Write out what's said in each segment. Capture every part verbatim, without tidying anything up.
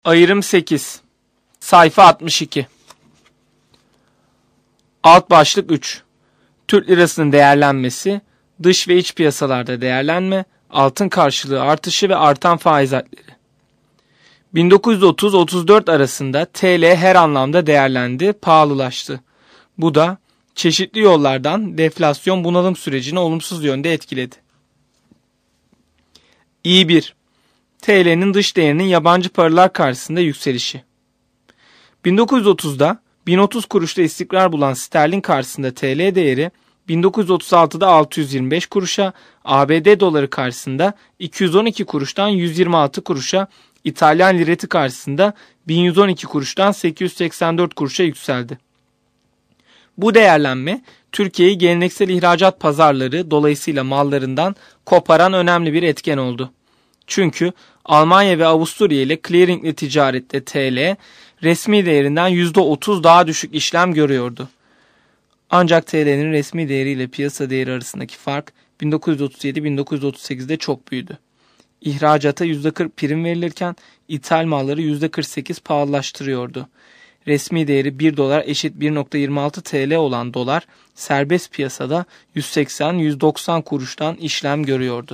Ayrım sekiz. Sayfa altmış iki. Alt başlık üç. Türk lirasının değerlenmesi, dış ve iç piyasalarda değerlenme, altın karşılığı artışı ve artan faiz hatları. bin dokuz yüz otuz otuz dört arasında T L her anlamda değerlendi, pahalılaştı. Bu da çeşitli yollardan deflasyon bunalım sürecini olumsuz yönde etkiledi. İ bir. T L'nin dış değerinin yabancı paralar karşısında yükselişi. bin dokuz yüz otuzda bin otuz kuruşta istikrar bulan sterlin karşısında T L değeri bin dokuz yüz otuz altıda altı yüz yirmi beş kuruşa, A B D doları karşısında iki yüz on iki kuruştan yüz yirmi altı kuruşa, İtalyan lireti karşısında bin yüz on iki kuruştan sekiz yüz seksen dört kuruşa yükseldi. Bu değerlenme Türkiye'yi geleneksel ihracat pazarları dolayısıyla mallarından koparan önemli bir etken oldu. Çünkü Almanya ve Avusturya ile clearingli ticarette T L resmi değerinden yüzde otuz daha düşük işlem görüyordu. Ancak T L'nin resmi değeri ile piyasa değeri arasındaki fark bin dokuz yüz otuz yedi bin dokuz yüz otuz sekizde çok büyüdü. İhracata yüzde kırk prim verilirken ithal malları yüzde kırk sekiz pahalılaştırıyordu. Resmi değeri bir dolar eşit bir virgül yirmi altı T L olan dolar serbest piyasada yüz seksen yüz doksan kuruştan işlem görüyordu.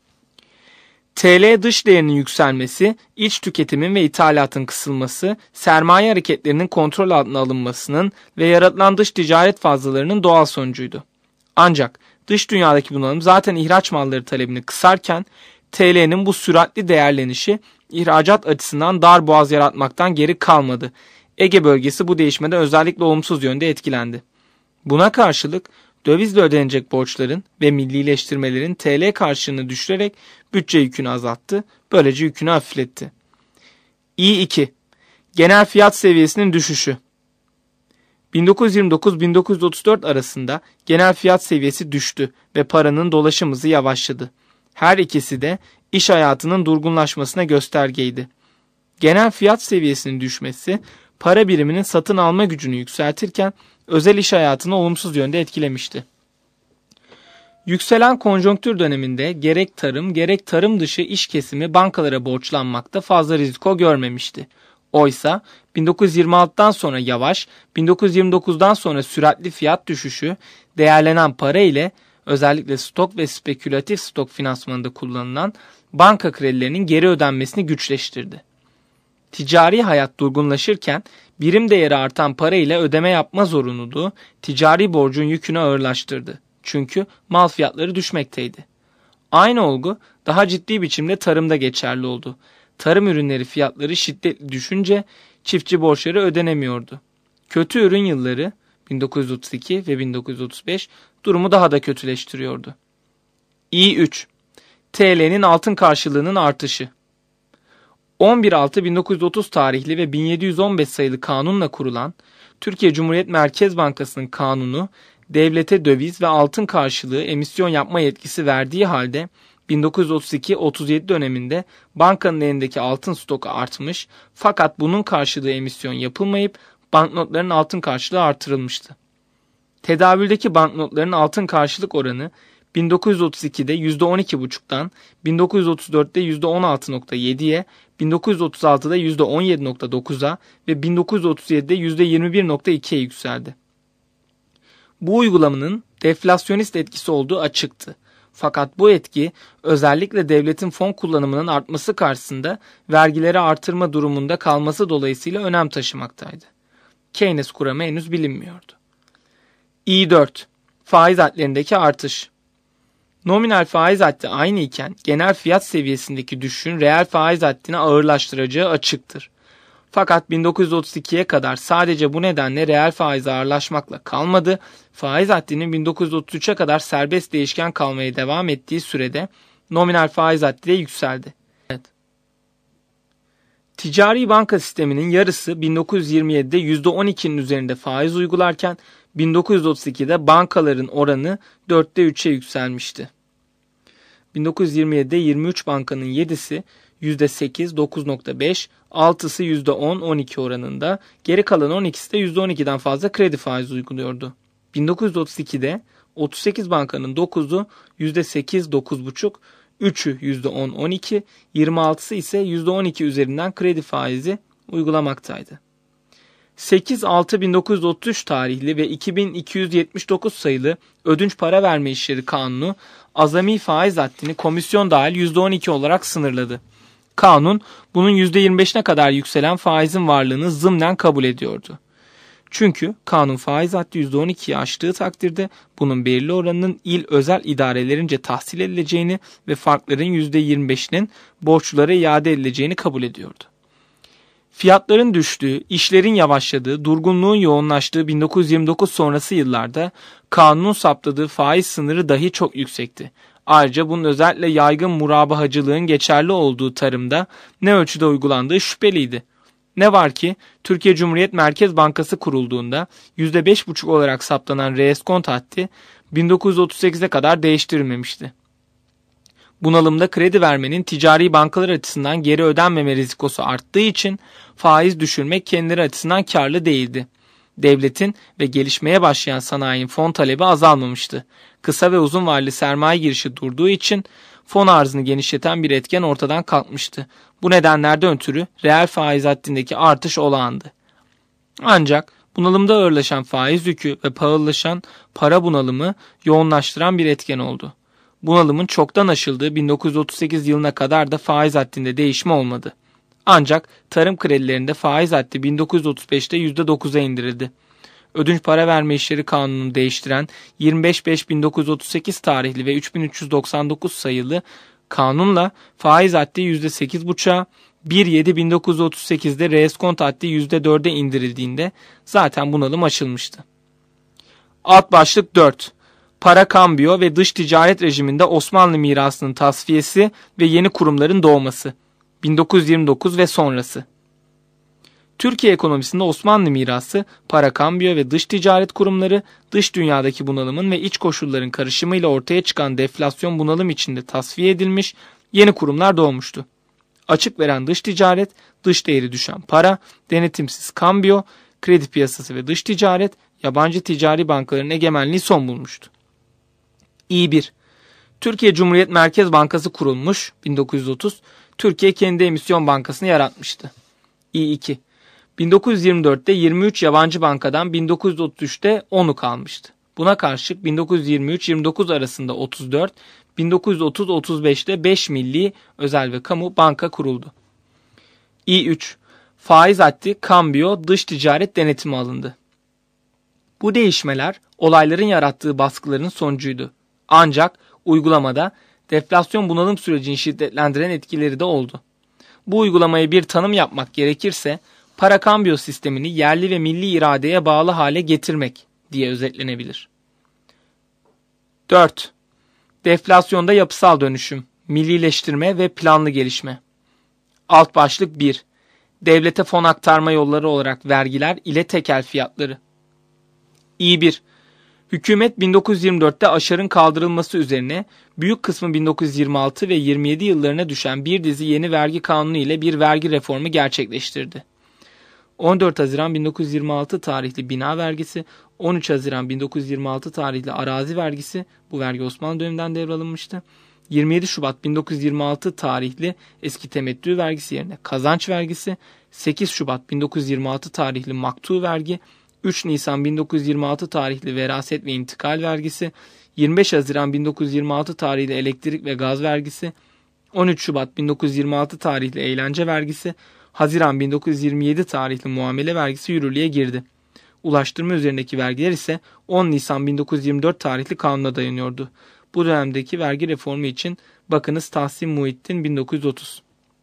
T L dış değerinin yükselmesi, iç tüketimin ve ithalatın kısılması, sermaye hareketlerinin kontrol altına alınmasının ve yaratılan dış ticaret fazlalarının doğal sonucuydu. Ancak dış dünyadaki bunalım zaten ihraç malları talebini kısarken T L'nin bu süratli değerlenişi ihracat açısından dar boğaz yaratmaktan geri kalmadı. Ege bölgesi bu değişmeden özellikle olumsuz yönde etkilendi. Buna karşılık dövizle ödenecek borçların ve millileştirmelerin T L karşılığını düşürerek bütçe yükünü azalttı, böylece yükünü hafifletti. İ iki. Genel fiyat seviyesinin düşüşü. bin dokuz yüz yirmi dokuz bin dokuz yüz otuz dört arasında genel fiyat seviyesi düştü ve paranın dolaşım hızı yavaşladı. Her ikisi de iş hayatının durgunlaşmasına göstergeydi. Genel fiyat seviyesinin düşmesi para biriminin satın alma gücünü yükseltirken özel iş hayatını olumsuz yönde etkilemişti. Yükselen konjonktür döneminde gerek tarım gerek tarım dışı iş kesimi bankalara borçlanmakta fazla riziko görmemişti. Oysa bin dokuz yüz yirmi altıdan sonra yavaş, bin dokuz yüz yirmi dokuzdan sonra süratli fiyat düşüşü değerlenen para ile özellikle stok ve spekülatif stok finansmanında kullanılan banka kredilerinin geri ödenmesini güçleştirdi. Ticari hayat durgunlaşırken birim değeri artan para ile ödeme yapma zorunluluğu ticari borcun yükünü ağırlaştırdı. Çünkü mal fiyatları düşmekteydi. Aynı olgu daha ciddi biçimde tarımda geçerli oldu. Tarım ürünleri fiyatları şiddetli düşünce çiftçi borçları ödenemiyordu. Kötü ürün yılları bin dokuz yüz otuz iki ve bin dokuz yüz otuz beş durumu daha da kötüleştiriyordu. İ üç. T L'nin altın karşılığının artışı. on bir Altı bin dokuz yüz otuz tarihli ve bin yedi yüz on beş sayılı kanunla kurulan Türkiye Cumhuriyet Merkez Bankası'nın kanunu devlete döviz ve altın karşılığı emisyon yapma yetkisi verdiği halde bin dokuz yüz otuz iki otuz yedi döneminde bankanın elindeki altın stoku artmış fakat bunun karşılığı emisyon yapılmayıp banknotların altın karşılığı artırılmıştı. Tedavüldeki banknotların altın karşılık oranı bin dokuz yüz otuz ikide yüzde on iki virgül beş'ten bin dokuz yüz otuz dörtte yüzde on altı virgül yedi'ye, bin dokuz yüz otuz altıda yüzde on yedi virgül dokuz'a ve bin dokuz yüz otuz yedi'de yüzde yirmi bir virgül iki'ye yükseldi. Bu uygulamanın deflasyonist etkisi olduğu açıktı. Fakat bu etki özellikle devletin fon kullanımının artması karşısında vergileri artırma durumunda kalması dolayısıyla önem taşımaktaydı. Keynes kuramı henüz bilinmiyordu. İ dört. Faiz hadlerindeki artış. Nominal faiz haddi aynı iken genel fiyat seviyesindeki düşüşün reel faiz haddini ağırlaştıracağı açıktır. Fakat bin dokuz yüz otuz iki'ye kadar sadece bu nedenle reel faiz ağırlaşmakla kalmadı, faiz haddinin bin dokuz yüz otuz üç'e kadar serbest değişken kalmaya devam ettiği sürede nominal faiz haddi de yükseldi. Evet. Ticari banka sisteminin yarısı bin dokuz yüz yirmi yedi'de yüzde on iki'nin üzerinde faiz uygularken bin dokuz yüz otuz iki'de bankaların oranı dörtte üç'e yükselmişti. bin dokuz yüz yirmi yedi'de yirmi üç bankanın yedi'si yüzde sekiz dokuz virgül beş, altı'sı yüzde on on iki oranında, geri kalan on iki'si de yüzde on iki'den fazla kredi faizi uyguluyordu. bin dokuz yüz otuz iki'de otuz sekiz bankanın dokuz'u yüzde sekiz dokuz virgül beş, üçü yüzde on on iki, yirmi altısı ise yüzde on iki üzerinden kredi faizi uygulamaktaydı. sekiz altı bin dokuz yüz otuz üç tarihli ve iki bin iki yüz yetmiş dokuz sayılı Ödünç Para Verme İşleri Kanunu azami faiz haddini komisyon dahil yüzde on iki olarak sınırladı. Kanun bunun yüzde yirmi beşine kadar yükselen faizin varlığını zımnen kabul ediyordu. Çünkü kanun faiz haddi yüzde on ikiyi aştığı takdirde bunun belirli oranının il özel idarelerince tahsil edileceğini ve farkların yüzde yirmi beşinin borçlulara iade edileceğini kabul ediyordu. Fiyatların düştüğü, işlerin yavaşladığı, durgunluğun yoğunlaştığı bin dokuz yüz yirmi dokuz sonrası yıllarda kanunun saptadığı faiz sınırı dahi çok yüksekti. Ayrıca bunun özellikle yaygın murabahacılığın geçerli olduğu tarımda ne ölçüde uygulandığı şüpheliydi. Ne var ki Türkiye Cumhuriyet Merkez Bankası kurulduğunda yüzde beş buçuk olarak saptanan reeskont haddi bin dokuz yüz otuz sekize kadar değiştirilmemişti. Bunalımda kredi vermenin ticari bankalar açısından geri ödenmeme rizikosu arttığı için faiz düşürmek kendileri açısından karlı değildi. Devletin ve gelişmeye başlayan sanayinin fon talebi azalmamıştı. Kısa ve uzun vadeli sermaye girişi durduğu için fon arzını genişleten bir etken ortadan kalkmıştı. Bu nedenlerden ötürü reel faiz haddindeki artış olağandı. Ancak bunalımda ağırlaşan faiz yükü ve pahalılaşan para bunalımı yoğunlaştıran bir etken oldu. Bunalımın çoktan aşıldığı bin dokuz yüz otuz sekiz yılına kadar da faiz haddinde değişme olmadı. Ancak tarım kredilerinde faiz haddi bin dokuz yüz otuz beşte yüzde dokuza indirildi. Ödünç Para Verme İşleri Kanunu'nu değiştiren yirmi beş beş bin dokuz yüz otuz sekiz tarihli ve üç bin üç yüz doksan dokuz sayılı kanunla faiz haddi yüzde sekiz buçuğa, bir yedi bin dokuz yüz otuz sekizde reeskont haddi yüzde dörde indirildiğinde zaten bunalım aşılmıştı. Alt başlık dört. Para kambiyo ve dış ticaret rejiminde Osmanlı mirasının tasfiyesi ve yeni kurumların doğması. bin dokuz yüz yirmi dokuz ve sonrası. Türkiye ekonomisinde Osmanlı mirası, para kambiyo ve dış ticaret kurumları, dış dünyadaki bunalımın ve iç koşulların karışımıyla ortaya çıkan deflasyon bunalım içinde tasfiye edilmiş, yeni kurumlar doğmuştu. Açık veren dış ticaret, dış değeri düşen para, denetimsiz kambiyo, kredi piyasası ve dış ticaret, yabancı ticari bankaların egemenliği son bulmuştu. İ bir. Türkiye Cumhuriyet Merkez Bankası kurulmuş bin dokuz yüz otuz, Türkiye kendi emisyon bankasını yaratmıştı. İ iki. bin dokuz yüz yirmi dörtte yirmi üç yabancı bankadan bin dokuz yüz otuz üçte onu kalmıştı. Buna karşılık bin dokuz yüz yirmi üç yirmi dokuz arasında otuz dört, bin dokuz yüz otuz otuz beşte beş milli özel ve kamu banka kuruldu. İ üç. Faiz haddi, kambiyo, dış ticaret denetimi alındı. Bu değişmeler olayların yarattığı baskıların sonucuydu. Ancak uygulamada deflasyon bunalım sürecini şiddetlendiren etkileri de oldu. Bu uygulamaya bir tanım yapmak gerekirse para kambiyo sistemini yerli ve milli iradeye bağlı hale getirmek diye özetlenebilir. dört. Deflasyonda yapısal dönüşüm, millileştirme ve planlı gelişme. Alt başlık bir. Devlete fon aktarma yolları olarak vergiler ile tekel fiyatları. İ bir. Hükümet bin dokuz yüz yirmi dörtte aşarın kaldırılması üzerine büyük kısmı bin dokuz yüz yirmi altı ve yirmi yedi yıllarına düşen bir dizi yeni vergi kanunu ile bir vergi reformu gerçekleştirdi. on dört Haziran bin dokuz yüz yirmi altı tarihli bina vergisi, on üç Haziran bin dokuz yüz yirmi altı tarihli arazi vergisi, bu vergi Osmanlı döneminden devralınmıştı. yirmi yedi Şubat bin dokuz yüz yirmi altı tarihli eski temettü vergisi yerine kazanç vergisi, sekiz Şubat bin dokuz yüz yirmi altı tarihli maktu vergi, üç Nisan bin dokuz yüz yirmi altı tarihli veraset ve intikal vergisi, yirmi beş Haziran bin dokuz yüz yirmi altı tarihli elektrik ve gaz vergisi, on üç Şubat bin dokuz yüz yirmi altı tarihli eğlence vergisi, Haziran bin dokuz yüz yirmi yedi tarihli muamele vergisi yürürlüğe girdi. Ulaştırma üzerindeki vergiler ise on Nisan bin dokuz yüz yirmi dört tarihli kanuna dayanıyordu. Bu dönemdeki vergi reformu için bakınız Tahsin Muhittin bin dokuz yüz otuz.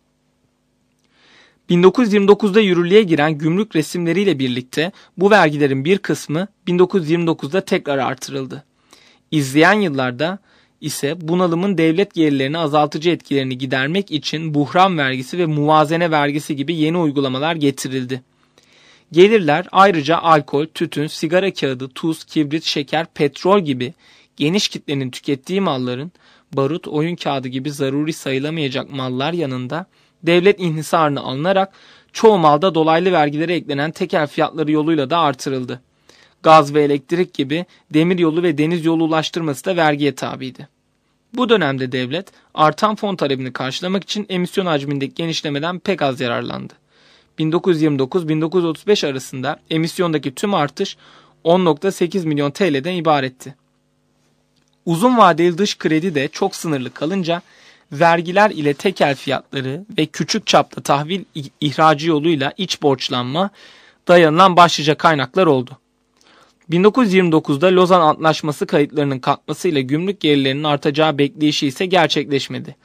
bin dokuz yüz yirmi dokuzda yürürlüğe giren gümrük resimleriyle birlikte bu vergilerin bir kısmı bin dokuz yüz yirmi dokuzda tekrar artırıldı. İzleyen yıllarda ise bunalımın devlet gelirlerini azaltıcı etkilerini gidermek için buhran vergisi ve muvazene vergisi gibi yeni uygulamalar getirildi. Gelirler ayrıca alkol, tütün, sigara kağıdı, tuz, kibrit, şeker, petrol gibi geniş kitlenin tükettiği malların, barut, oyun kağıdı gibi zaruri sayılamayacak mallar yanında devlet inhisarına alınarak çoğu malda dolaylı vergilere eklenen tekel fiyatları yoluyla da artırıldı. Gaz ve elektrik gibi demir yolu ve deniz yolu ulaştırması da vergiye tabiydi. Bu dönemde devlet artan fon talebini karşılamak için emisyon hacmindeki genişlemeden pek az yararlandı. bin dokuz yüz yirmi dokuz bin dokuz yüz otuz beş arasında emisyondaki tüm artış on virgül sekiz milyon T L'den ibaretti. Uzun vadeli dış kredi de çok sınırlı kalınca vergiler ile tekel fiyatları ve küçük çapta tahvil ihracı yoluyla iç borçlanma dayanılan başlıca kaynaklar oldu. bin dokuz yüz yirmi dokuzda Lozan Antlaşması kayıtlarının kalkmasıyla gümrük gelirlerinin artacağı bekleyişi ise gerçekleşmedi.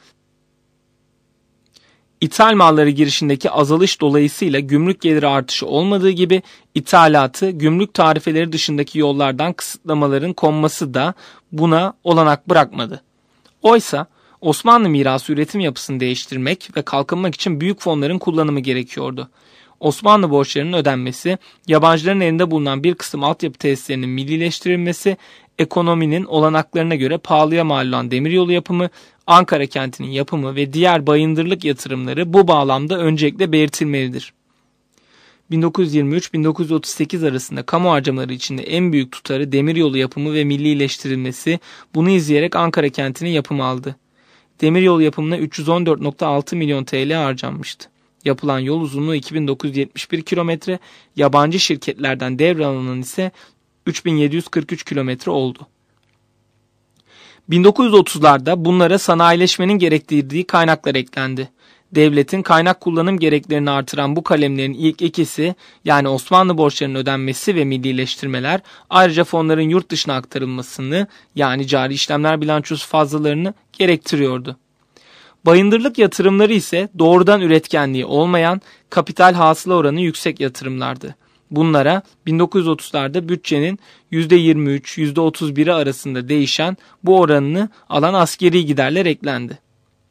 İthal malları girişindeki azalış dolayısıyla gümrük geliri artışı olmadığı gibi ithalatı gümrük tarifeleri dışındaki yollardan kısıtlamaların konması da buna olanak bırakmadı. Oysa Osmanlı mirası üretim yapısını değiştirmek ve kalkınmak için büyük fonların kullanımı gerekiyordu. Osmanlı borçlarının ödenmesi, yabancıların elinde bulunan bir kısım altyapı tesislerinin millileştirilmesi, ekonominin olanaklarına göre pahalıya mal olan demiryolu yapımı, Ankara kentinin yapımı ve diğer bayındırlık yatırımları bu bağlamda öncelikle belirtilmelidir. bin dokuz yüz yirmi üç bin dokuz yüz otuz sekiz arasında kamu harcamaları içinde en büyük tutarı demiryolu yapımı ve millileştirilmesi, bunu izleyerek Ankara kentinin yapımı aldı. Demiryolu yapımına üç yüz on dört virgül altı milyon T L harcanmıştı. Yapılan yol uzunluğu iki bin dokuz yüz yetmiş bir kilometre, yabancı şirketlerden devralınan ise üç bin yedi yüz kırk üç kilometre oldu. bin dokuz yüz otuzlarda bunlara sanayileşmenin gerektirdiği kaynaklar eklendi. Devletin kaynak kullanım gereklerini artıran bu kalemlerin ilk ikisi, yani Osmanlı borçlarının ödenmesi ve millileştirmeler, ayrıca fonların yurt dışına aktarılmasını, yani cari işlemler bilançosu fazlalarını gerektiriyordu. Bayındırlık yatırımları ise doğrudan üretkenliği olmayan, kapital hasıla oranı yüksek yatırımlardı. Bunlara bin dokuz yüz otuzlarda bütçenin yüzde yirmi üç yüzde otuz biri arasında değişen bu oranını alan askeri giderler eklendi.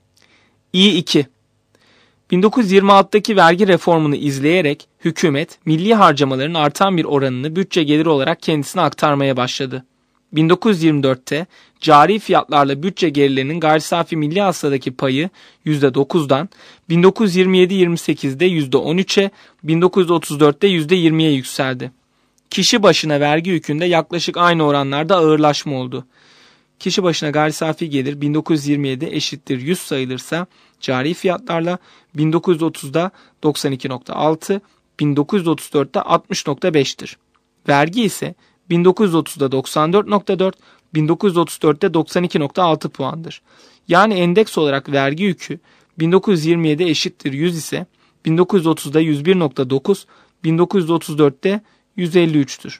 İ iki bin dokuz yüz yirmi altıdaki vergi reformunu izleyerek hükümet milli harcamaların artan bir oranını bütçe geliri olarak kendisine aktarmaya başladı. bin dokuz yüz yirmi dörtte cari fiyatlarla bütçe gelirlerinin gayri safi milli hasıladaki payı yüzde dokuzdan, bin dokuz yüz yirmi yedi yirmi sekizde yüzde on üçe, bin dokuz yüz otuz dörtte yüzde yirmiye yükseldi. Kişi başına vergi yükünde yaklaşık aynı oranlarda ağırlaşma oldu. Kişi başına gayri safi gelir bin dokuz yüz yirmi yedi eşittir yüz sayılırsa cari fiyatlarla bin dokuz yüz otuzda doksan iki virgül altı, bin dokuz yüz otuz dörtte altmış virgül beş'tir. Vergi ise bin dokuz yüz otuzda doksan dört virgül dört, bin dokuz yüz otuz dörtte doksan iki virgül altı puandır. Yani endeks olarak vergi yükü bin dokuz yüz yirmi yedi eşittir yüz ise bin dokuz yüz otuzda yüz bir virgül dokuz, bin dokuz yüz otuz dörtte yüz elli üç'tür.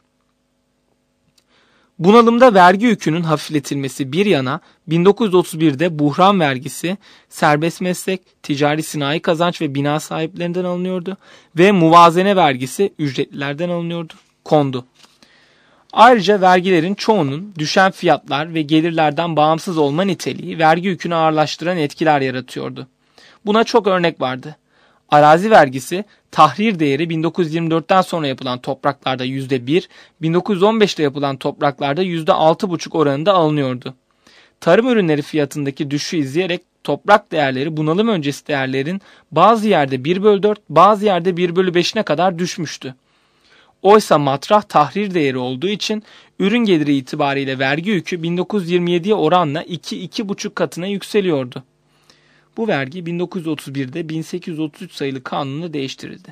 Bunalımda vergi yükünün hafifletilmesi bir yana bin dokuz yüz otuz birde buhran vergisi serbest meslek, ticari sinayi kazanç ve bina sahiplerinden alınıyordu ve muvazene vergisi ücretlilerden alınıyordu, kondu. Ayrıca vergilerin çoğunun düşen fiyatlar ve gelirlerden bağımsız olma niteliği vergi yükünü ağırlaştıran etkiler yaratıyordu. Buna çok örnek vardı. Arazi vergisi tahrir değeri bin dokuz yüz yirmi dörtten sonra yapılan topraklarda yüzde bir, bin dokuz yüz on beşte yapılan topraklarda yüzde altı virgül beş oranında alınıyordu. Tarım ürünleri fiyatındaki düşüşü izleyerek toprak değerleri bunalım öncesi değerlerin bazı yerde bir bölü dört, bazı yerde bir bölü beş'ine kadar düşmüştü. Oysa matrah tahrir değeri olduğu için ürün geliri itibariyle vergi yükü bin dokuz yüz yirmi yediye oranla iki iki buçuk katına yükseliyordu. Bu vergi bin dokuz yüz otuz birde bin sekiz yüz otuz üç sayılı kanunla değiştirildi.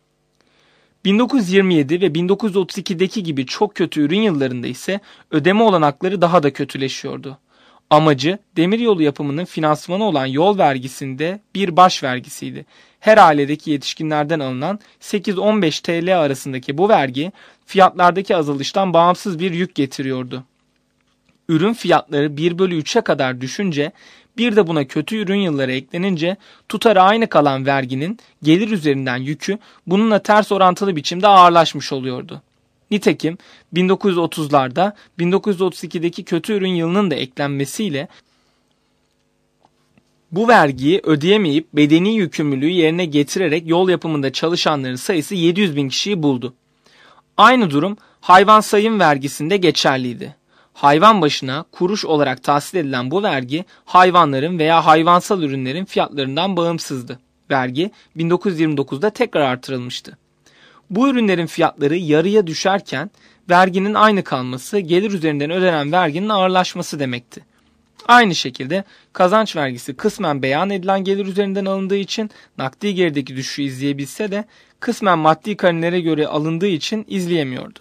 bin dokuz yüz yirmi yedi ve bin dokuz yüz otuz ikideki gibi çok kötü ürün yıllarında ise ödeme olanakları daha da kötüleşiyordu. Amacı demiryolu yapımının finansmanı olan yol vergisinde bir baş vergisiydi. Her ailedeki yetişkinlerden alınan sekiz on beş T L arasındaki bu vergi fiyatlardaki azalıştan bağımsız bir yük getiriyordu. Ürün fiyatları bir bölü üç'e kadar düşünce, bir de buna kötü ürün yılları eklenince tutarı aynı kalan verginin gelir üzerinden yükü bununla ters orantılı biçimde ağırlaşmış oluyordu. Nitekim bin dokuz yüz otuzlarda bin dokuz yüz otuz ikideki kötü ürün yılının da eklenmesiyle bu vergiyi ödeyemeyip bedeni yükümlülüğü yerine getirerek yol yapımında çalışanların sayısı yedi yüz bin kişiyi buldu. Aynı durum hayvan sayım vergisinde geçerliydi. Hayvan başına kuruş olarak tahsil edilen bu vergi hayvanların veya hayvansal ürünlerin fiyatlarından bağımsızdı. Vergi bin dokuz yüz yirmi dokuzda tekrar artırılmıştı. Bu ürünlerin fiyatları yarıya düşerken verginin aynı kalması gelir üzerinden ödenen verginin ağırlaşması demekti. Aynı şekilde kazanç vergisi kısmen beyan edilen gelir üzerinden alındığı için nakdi gerideki düşüşü izleyebilse de kısmen maddi karinelere göre alındığı için izleyemiyordu.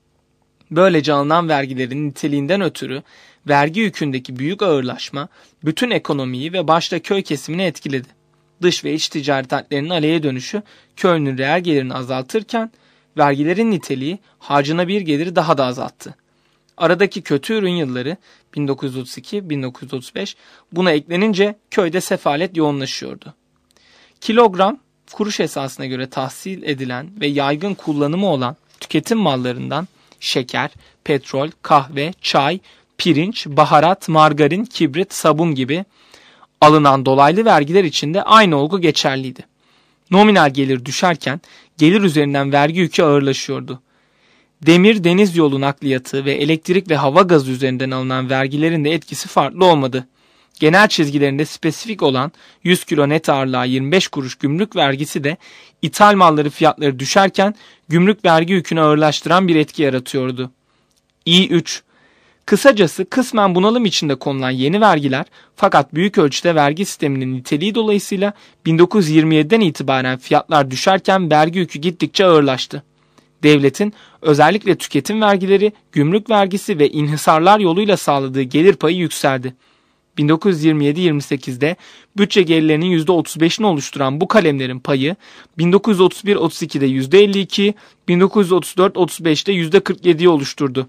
Böylece alınan vergilerin niteliğinden ötürü vergi yükündeki büyük ağırlaşma bütün ekonomiyi ve başta köy kesimini etkiledi. Dış ve iç ticaret hatlarının aleyhe dönüşü köylünün reel gelirini azaltırken vergilerin niteliği harcanabilir geliri daha da azalttı. Aradaki kötü ürün yılları bin dokuz yüz otuz iki bin dokuz yüz otuz beş buna eklenince köyde sefalet yoğunlaşıyordu. Kilogram kuruş esasına göre tahsil edilen ve yaygın kullanımı olan tüketim mallarından şeker, petrol, kahve, çay, pirinç, baharat, margarin, kibrit, sabun gibi alınan dolaylı vergiler için de aynı olgu geçerliydi. Nominal gelir düşerken gelir üzerinden vergi yükü ağırlaşıyordu. Demir, deniz yolu nakliyatı ve elektrik ve hava gazı üzerinden alınan vergilerin de etkisi farklı olmadı. Genel çizgilerinde spesifik olan yüz kilo net ağırlığa yirmi beş kuruş gümrük vergisi de ithal malları fiyatları düşerken gümrük vergi yükünü ağırlaştıran bir etki yaratıyordu. İ üç. Kısacası kısmen bunalım içinde konulan yeni vergiler fakat büyük ölçüde vergi sisteminin niteliği dolayısıyla bin dokuz yüz yirmi yediden itibaren fiyatlar düşerken vergi yükü gittikçe ağırlaştı. Devletin özellikle tüketim vergileri, gümrük vergisi ve inhisarlar yoluyla sağladığı gelir payı yükseldi. bin dokuz yüz yirmi yedi yirmi sekizde bütçe gelirlerinin yüzde otuz beşini oluşturan bu kalemlerin payı bin dokuz yüz otuz bir otuz ikide yüzde elli iki, bin dokuz yüz otuz dört otuz beşte yüzde kırk yediyi oluşturdu.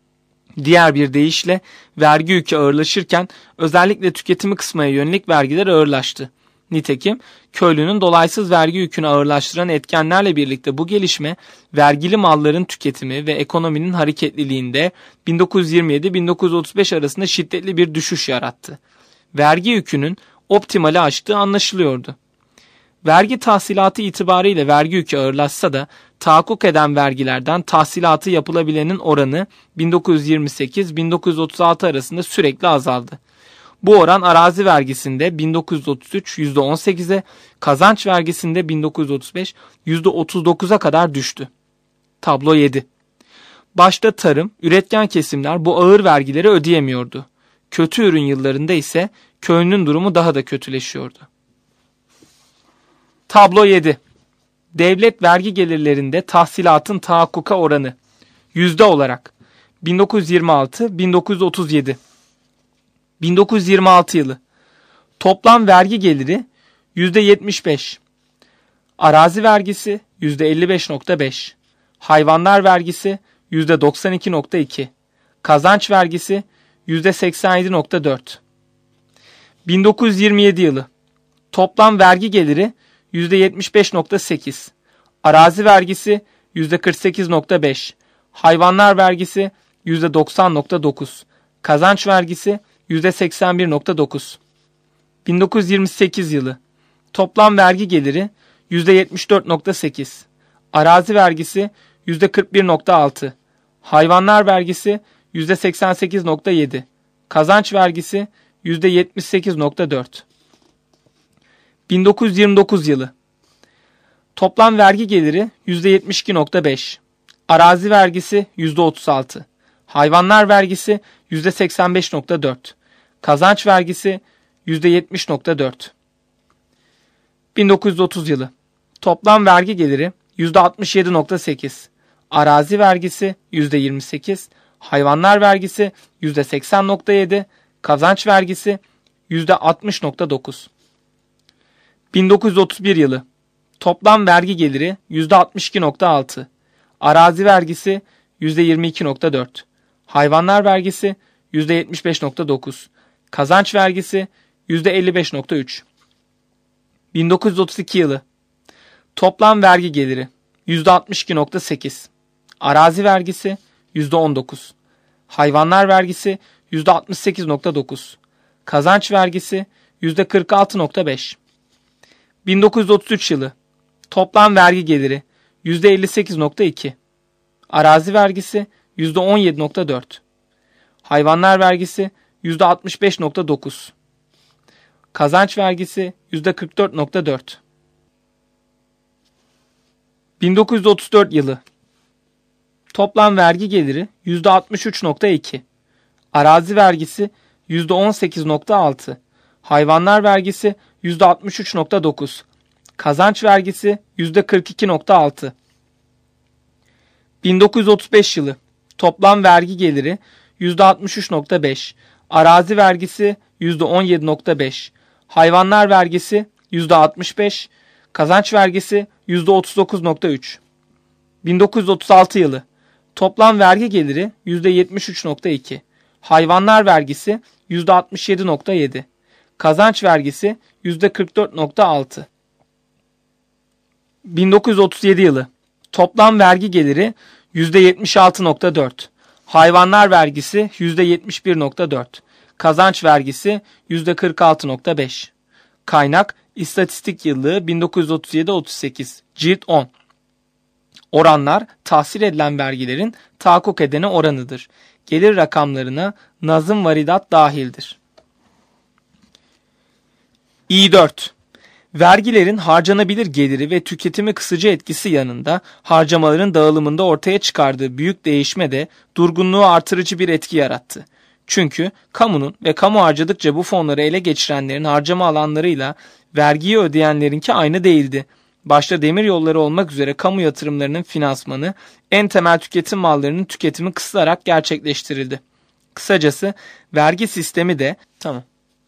Diğer bir deyişle vergi yükü ağırlaşırken özellikle tüketimi kısmaya yönelik vergiler ağırlaştı. Nitekim köylünün dolaysız vergi yükünü ağırlaştıran etkenlerle birlikte bu gelişme vergili malların tüketimi ve ekonominin hareketliliğinde bin dokuz yüz yirmi yedi bin dokuz yüz otuz beş arasında şiddetli bir düşüş yarattı. Vergi yükünün optimali aştığı anlaşılıyordu. Vergi tahsilatı itibariyle vergi yükü ağırlaşsa da tahakkuk eden vergilerden tahsilatı yapılabilenin oranı bin dokuz yüz yirmi sekiz bin dokuz yüz otuz altı arasında sürekli azaldı. Bu oran arazi vergisinde bin dokuz yüz otuz üç yüzde on sekize, kazanç vergisinde bin dokuz yüz otuz beş yüzde otuz dokuza kadar düştü. Tablo yedi. Başta tarım, üretken kesimler bu ağır vergileri ödeyemiyordu. Kötü ürün yıllarında ise köylünün durumu daha da kötüleşiyordu. Tablo yedi. Devlet vergi gelirlerinde tahsilatın tahakkuka oranı yüzde olarak bin dokuz yüz yirmi altı bin dokuz yüz otuz yedi. bin dokuz yüz yirmi altı yılı toplam vergi geliri yüzde yetmiş beş, arazi vergisi yüzde elli beş nokta beş, hayvanlar vergisi yüzde doksan iki nokta iki, kazanç vergisi yüzde seksen yedi nokta dört. bin dokuz yüz yirmi yedi yılı toplam vergi geliri yüzde yetmiş beş nokta sekiz, arazi vergisi yüzde kırk sekiz nokta beş, hayvanlar vergisi yüzde doksan nokta dokuz, kazanç vergisi yüzde seksen bir nokta dokuz. bin dokuz yüz yirmi sekiz yılı toplam vergi geliri yüzde yetmiş dört nokta sekiz, arazi vergisi yüzde kırk bir nokta altı, hayvanlar vergisi yüzde seksen sekiz nokta yedi, kazanç vergisi yüzde yetmiş sekiz nokta dört. bin dokuz yüz yirmi dokuz yılı toplam vergi geliri yüzde yetmiş iki nokta beş, arazi vergisi yüzde otuz altı, hayvanlar vergisi yüzde seksen beş nokta dört, kazanç vergisi yüzde yetmiş nokta dört. bin dokuz yüz otuz yılı toplam vergi geliri yüzde altmış yedi nokta sekiz, arazi vergisi yüzde yirmi sekiz, hayvanlar vergisi yüzde seksen nokta yedi, kazanç vergisi yüzde altmış nokta dokuz. bin dokuz yüz otuz bir yılı toplam vergi geliri yüzde altmış iki nokta altı, arazi vergisi yüzde yirmi iki nokta dört, hayvanlar vergisi yüzde yetmiş beş nokta dokuz, kazanç vergisi yüzde elli beş nokta üç. bin dokuz yüz otuz iki yılı toplam vergi geliri yüzde altmış iki nokta sekiz, arazi vergisi yüzde on dokuz, hayvanlar vergisi yüzde altmış sekiz nokta dokuz, kazanç vergisi yüzde kırk altı nokta beş. bin dokuz yüz otuz üç yılı toplam vergi geliri yüzde elli sekiz nokta iki, arazi vergisi yüzde on yedi nokta dört, hayvanlar vergisi yüzde altmış beş nokta dokuz, kazanç vergisi yüzde kırk dört nokta dört. bin dokuz yüz otuz dört yılı toplam vergi geliri yüzde altmış üç nokta iki, arazi vergisi yüzde on sekiz nokta altı. Hayvanlar vergisi yüzde altmış üç nokta dokuz. Kazanç vergisi yüzde kırk iki nokta altı. bin dokuz yüz otuz beş yılı toplam vergi geliri yüzde altmış üç nokta beş. Arazi vergisi yüzde on yedi nokta beş. Hayvanlar vergisi yüzde altmış beş. Kazanç vergisi yüzde otuz dokuz nokta üç. bin dokuz yüz otuz altı yılı toplam vergi geliri yüzde yetmiş üç nokta iki. Hayvanlar vergisi yüzde altmış yedi nokta yedi. Kazanç vergisi yüzde kırk dört nokta altı. bin dokuz yüz otuz yedi yılı toplam vergi geliri yüzde yetmiş altı nokta dört. Hayvanlar vergisi yüzde yetmiş bir nokta dört. Kazanç vergisi yüzde kırk altı nokta beş. Kaynak İstatistik Yıllığı bin dokuz yüz otuz yedi otuz sekiz Cilt on. Oranlar tahsil edilen vergilerin tahakkuk edene oranıdır. Gelir rakamlarına nazım varidat dahildir. İ dört. Vergilerin harcanabilir geliri ve tüketimi kısıcı etkisi yanında harcamaların dağılımında ortaya çıkardığı büyük değişme de durgunluğu artırıcı bir etki yarattı. Çünkü kamunun ve kamu harcadıkça bu fonları ele geçirenlerin harcama alanlarıyla vergiyi ödeyenlerinki aynı değildi. Başta demir yolları olmak üzere kamu yatırımlarının finansmanı en temel tüketim mallarının tüketimi kısılarak gerçekleştirildi. Kısacası vergi sistemi de tamam.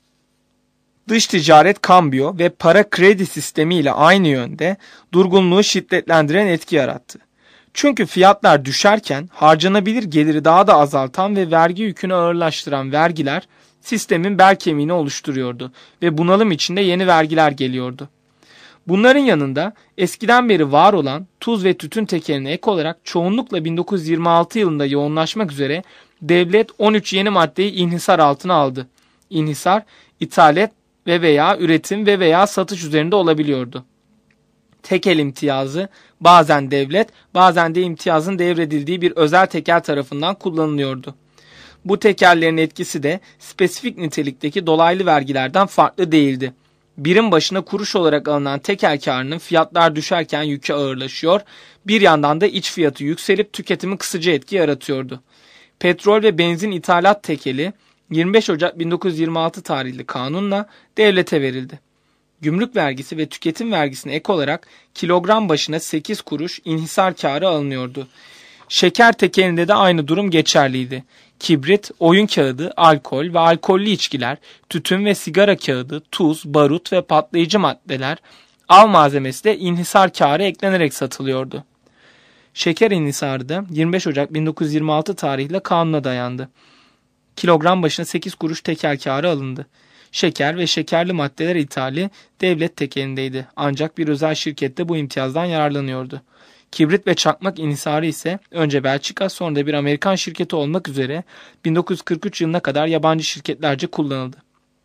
Dış ticaret kambiyo ve para kredi sistemi ile aynı yönde durgunluğu şiddetlendiren etki yarattı. Çünkü fiyatlar düşerken harcanabilir geliri daha da azaltan ve vergi yükünü ağırlaştıran vergiler sistemin bel kemiğini oluşturuyordu ve bunalım içinde yeni vergiler geliyordu. Bunların yanında eskiden beri var olan tuz ve tütün tekeline ek olarak çoğunlukla bin dokuz yüz yirmi altı yılında yoğunlaşmak üzere devlet on üç yeni maddeyi inhisar altına aldı. İnhisar, ithalat ve veya üretim ve veya satış üzerinde olabiliyordu. Tekel imtiyazı bazen devlet, bazen de imtiyazın devredildiği bir özel tekel tarafından kullanılıyordu. Bu tekellerin etkisi de spesifik nitelikteki dolaylı vergilerden farklı değildi. Birim başına kuruş olarak alınan tekel karının fiyatlar düşerken yükü ağırlaşıyor, bir yandan da iç fiyatı yükselip tüketimi kısıcı etki yaratıyordu. Petrol ve benzin ithalat tekeli yirmi beş Ocak bin dokuz yüz yirmi altı tarihli kanunla devlete verildi. Gümrük vergisi ve tüketim vergisine ek olarak kilogram başına sekiz kuruş inhisar karı alınıyordu. Şeker tekelinde de aynı durum geçerliydi. Kibrit, oyun kağıdı, alkol ve alkollü içkiler, tütün ve sigara kağıdı, tuz, barut ve patlayıcı maddeler, av malzemesi de inhisar karı eklenerek satılıyordu. Şeker inhisarı da yirmi beş Ocak bin dokuz yüz yirmi altı tarihle kanuna dayandı. Kilogram başına sekiz kuruş tekel karı alındı. Şeker ve şekerli maddeler ithali devlet tekelindeydi. Ancak bir özel şirkette bu imtiyazdan yararlanıyordu. Kibrit ve çakmak inhisarı ise önce Belçika sonra da bir Amerikan şirketi olmak üzere bin dokuz yüz kırk üç yılına kadar yabancı şirketlerce kullanıldı.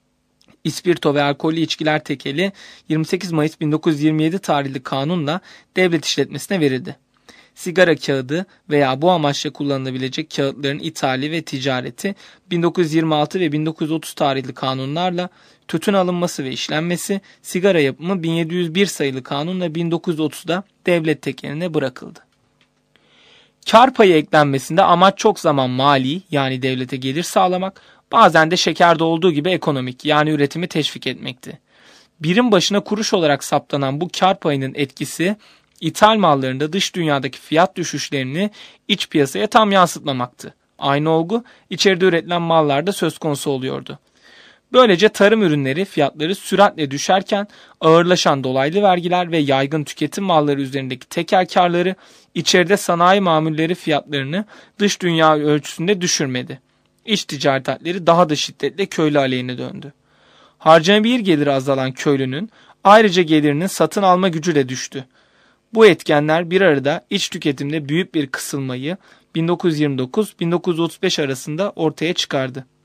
İspirto ve alkollü içkiler tekeli yirmi sekiz Mayıs bin dokuz yüz yirmi yedi tarihli kanunla devlet işletmesine verildi. Sigara kağıdı veya bu amaçla kullanılabilecek kağıtların ithali ve ticareti bin dokuz yüz yirmi altı ve bin dokuz yüz otuz tarihli kanunlarla, tütün alınması ve işlenmesi, sigara yapımı bin yedi yüz bir sayılı kanunla bin dokuz yüz otuzda devlet tekeline bırakıldı. Kar payı eklenmesinde amaç çok zaman mali yani devlete gelir sağlamak, bazen de şekerde olduğu gibi ekonomik yani üretimi teşvik etmekti. Birim başına kuruş olarak saptanan bu kar payının etkisi, İthal mallarında dış dünyadaki fiyat düşüşlerini iç piyasaya tam yansıtmamaktı. Aynı olgu içeride üretilen mallarda söz konusu oluyordu. Böylece tarım ürünleri fiyatları süratle düşerken ağırlaşan dolaylı vergiler ve yaygın tüketim malları üzerindeki tekel karları içeride sanayi mamulleri fiyatlarını dış dünya ölçüsünde düşürmedi. İç ticaret hatları daha da şiddetle köylü aleyhine döndü. Harcanabilir geliri azalan köylünün ayrıca gelirinin satın alma gücü de düştü. Bu etkenler bir arada iç tüketimde büyük bir kısılmayı bin dokuz yüz yirmi dokuz - bin dokuz yüz otuz beş arasında ortaya çıkardı.